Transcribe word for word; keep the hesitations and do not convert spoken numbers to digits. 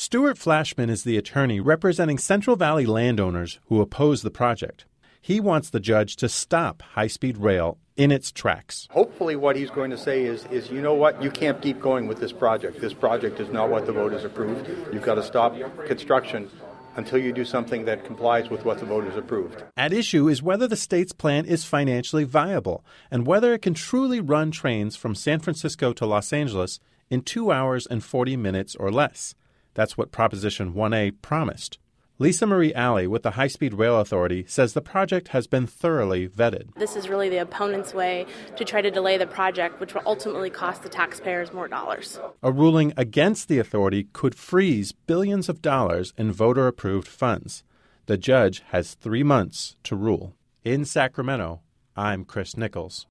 Stuart Flashman is the attorney representing Central Valley landowners who oppose the project. He wants the judge to stop high-speed rail in its tracks. Hopefully what he's going to say is, is, you know what, you can't keep going with this project. This project is not what the voters approved. You've got to stop construction until you do something that complies with what the voters approved. At issue is whether the state's plan is financially viable and whether it can truly run trains from San Francisco to Los Angeles in two hours and forty minutes or less. That's what Proposition one A promised. Lisa Marie Alley with the High Speed Rail Authority says the project has been thoroughly vetted. This is really the opponent's way to try to delay the project, which will ultimately cost the taxpayers more dollars. A ruling against the authority could freeze billions of dollars in voter-approved funds. The judge has three months to rule. In Sacramento, I'm Chris Nichols.